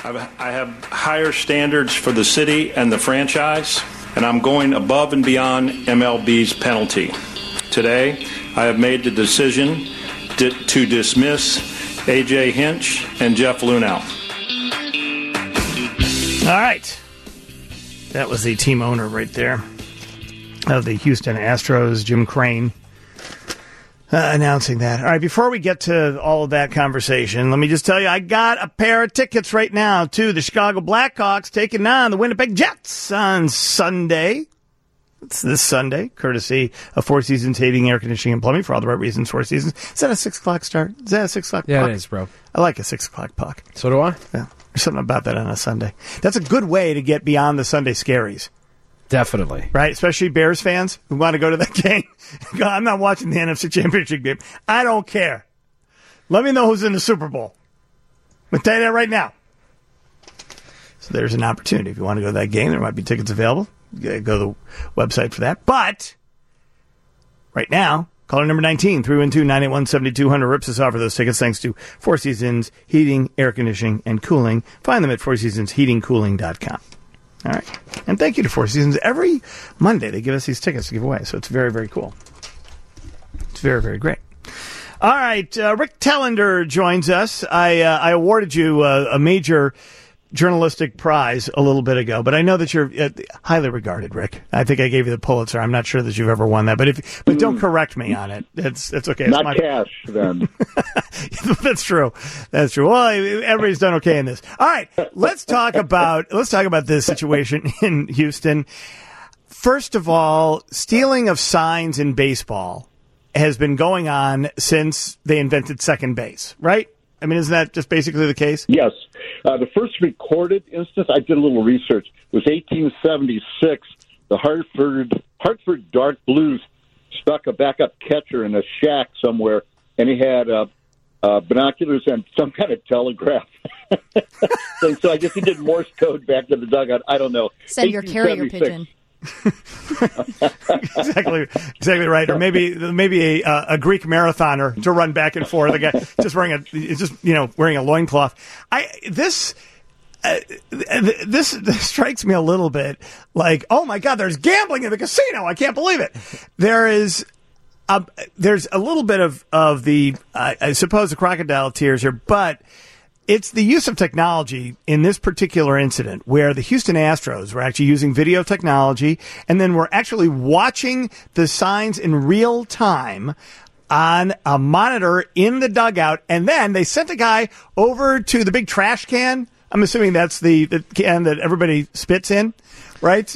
I have higher standards for the city and the franchise, and I'm going above and beyond MLB's penalty. Today, I have made the decision to dismiss A.J. Hinch and Jeff Luhnow. All right. That was the team owner right there of the Houston Astros, Jim Crane, announcing that. All right, before we get to all of that conversation, let me just tell you, I got a pair of tickets right now to the Chicago Blackhawks taking on the Winnipeg Jets on Sunday. It's this Sunday, courtesy of Four Seasons Heating, Air Conditioning, and Plumbing, for all the right reasons. Four Seasons. Is that a 6 o'clock start? Is that a 6 o'clock puck? Yeah, it is, bro. I like a 6 o'clock puck. So do I. Yeah, there's something about that on a Sunday. That's a good way to get beyond the Sunday scaries. Definitely. Right? Especially Bears fans who want to go to that game. Go, I'm not watching the NFC Championship game. I don't care. Let me know who's in the Super Bowl. I'm going to tell you that right now. So there's an opportunity. If you want to go to that game, there might be tickets available. Go to the website for that. But right now, caller number 19, 312-981-7200 rips us off for those tickets thanks to Four Seasons Heating, Air Conditioning, and Cooling. Find them at fourseasonsheatingcooling.com. All right. And thank you to Four Seasons. Every Monday, they give us these tickets to give away. So it's very, very cool. It's very, very great. All right. Rick Tellender joins us. I awarded you a major journalistic prize a little bit ago, but I know that you're highly regarded, Rick. I think I gave you the Pulitzer. I'm not sure that you've ever won that, but don't correct me on it. It's okay. Not cash, then. That's true. That's true. Well, everybody's done okay in this. All right, let's talk about this situation in Houston. First of all, stealing of signs in baseball has been going on since they invented second base, right? I mean, isn't that just basically the case? Yes. The first recorded instance, I did a little research, was 1876. The Hartford Dark Blues stuck a backup catcher in a shack somewhere, and he had binoculars and some kind of telegraph. So I guess he did Morse code back to the dugout. I don't know. Send your carrier pigeon. exactly right. Or maybe a Greek marathoner to run back and forth. The guy just wearing a loincloth. This strikes me a little bit like, oh my God, there's gambling in the casino. I can't believe it. There's a little bit of the I suppose the crocodile tears here, but it's the use of technology in this particular incident where the Houston Astros were actually using video technology and then we're actually watching the signs in real time on a monitor in the dugout. And then they sent a guy over to the big trash can. I'm assuming that's the can that everybody spits in, right?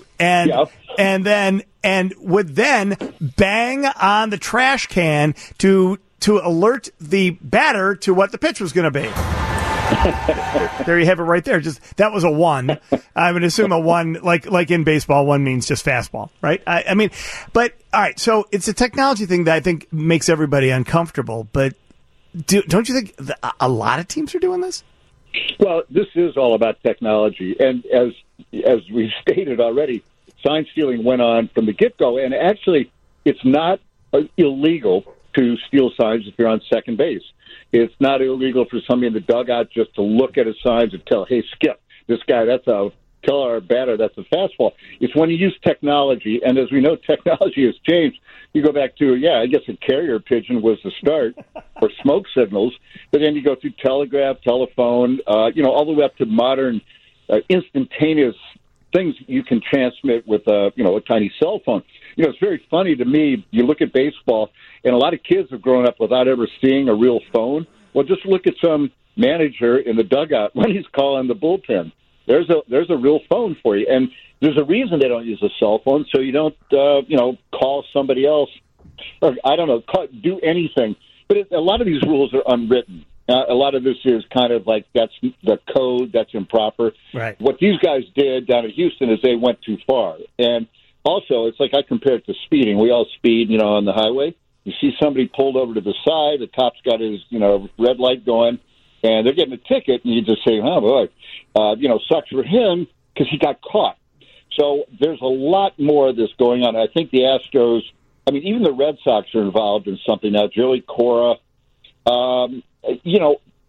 And would then bang on the trash can to alert the batter to what the pitch was going to be. There you have it right there. Just that was a 1. I would assume a 1, like in baseball, 1 means just fastball, right? I mean, but all right. So it's a technology thing that I think makes everybody uncomfortable. But don't you think a lot of teams are doing this? Well, this is all about technology, and as we've stated already, sign stealing went on from the get-go, and actually, it's not illegal to steal signs if you're on second base. It's not illegal for somebody in the dugout just to look at his signs and tell, hey, Skip, this guy, tell our batter that's a fastball. It's when you use technology, and as we know, technology has changed. You go back to, I guess a carrier pigeon was the start, or smoke signals, but then you go through telegraph, telephone, all the way up to modern instantaneous things you can transmit with a tiny cell phone. It's very funny to me. You look at baseball, and a lot of kids have grown up without ever seeing a real phone. Well, just look at some manager in the dugout when he's calling the bullpen. There's a real phone for you, and there's a reason they don't use a cell phone, so you don't call somebody else, or do anything. But a lot of these rules are unwritten. A lot of this is kind of like that's the code, that's improper. Right. What these guys did down in Houston is they went too far. And also, it's like I compare it to speeding. We all speed, on the highway. You see somebody pulled over to the side, the cop's got his, red light going, and they're getting a ticket, and you just say, oh, boy, sucks for him because he got caught. So there's a lot more of this going on. I think the Astros, even the Red Sox are involved in something now. Joey Cora,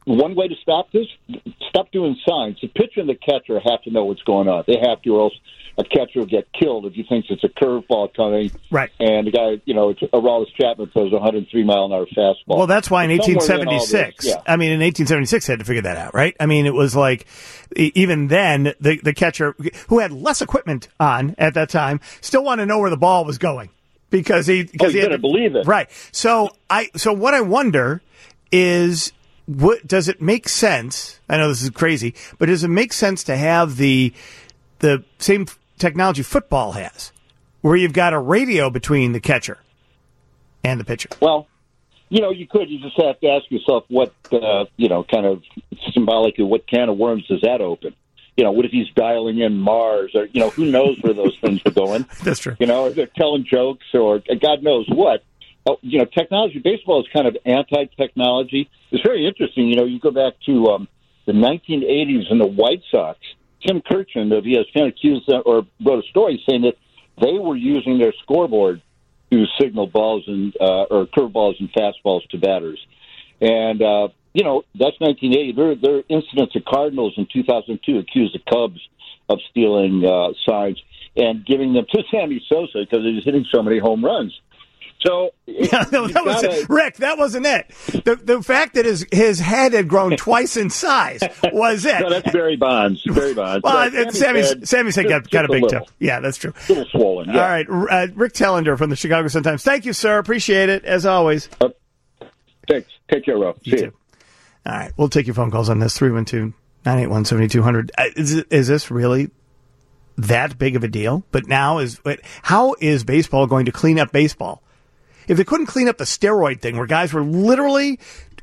one way to stop this, stop doing signs. The pitcher and the catcher have to know what's going on. They have to, or else a catcher will get killed if he thinks it's a curveball coming. Right. And the guy, it's Aroldis Chapman throws a 103-mile-an-hour fastball. Well, that's why in 1876, yeah. in 1876 they had to figure that out, right? I mean, it was like, even then, the catcher, who had less equipment on at that time, still wanted to know where the ball was going. Because he had to believe it. Right. So what I wonder is, does it make sense? I know this is crazy, but does it make sense to have the same technology football has, where you've got a radio between the catcher and the pitcher? Well, you could. You just have to ask yourself what, kind of symbolically, what can of worms does that open? What if he's dialing in Mars, or who knows where those things are going? That's true. Or they're telling jokes, or God knows what. Technology. Baseball is kind of anti-technology. It's very interesting. You go back to the 1980s and the White Sox. Tim Kirchin of ESPN accused them, or wrote a story saying that they were using their scoreboard to signal balls and or curveballs and fastballs to batters. And that's 1980. There are incidents of Cardinals in 2002 accused the Cubs of stealing signs and giving them to Sammy Sosa because he was hitting so many home runs. So Rick, that wasn't it. The fact that his head had grown twice in size was it. No, that's Barry Bonds. Well, Sammy's head got a big toe. Yeah, that's true. A little swollen. Yeah. All right, Rick Tellender from the Chicago Sun-Times. Thank you, sir. Appreciate it, as always. Thanks. Take care, Rob. See you. All right, we'll take your phone calls on this, 312-981-7200. Is this really that big of a deal? But now, how is baseball going to clean up baseball? If they couldn't clean up the steroid thing where guys were literally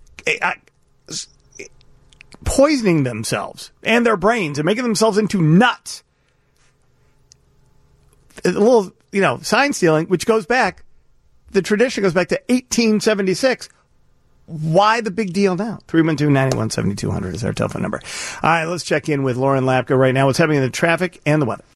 poisoning themselves and their brains and making themselves into nuts. A little, sign stealing, which goes back, the tradition goes back to 1876. Why the big deal now? 312-981-7200 is our telephone number. All right, let's check in with Lauren Lapka right now. What's happening in the traffic and the weather?